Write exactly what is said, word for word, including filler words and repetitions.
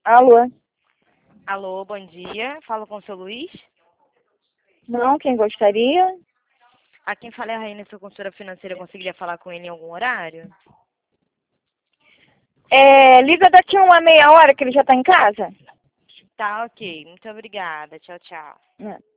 Alô? Alô, bom dia. Falo com o seu Luiz. Não, quem gostaria? A quem fala é a Rainha, sua consultora financeira. Eu conseguiria falar com ele em algum horário? É, liga daqui a uma meia hora que ele já tá em casa. Tá, ok. Muito obrigada. Tchau, tchau. É.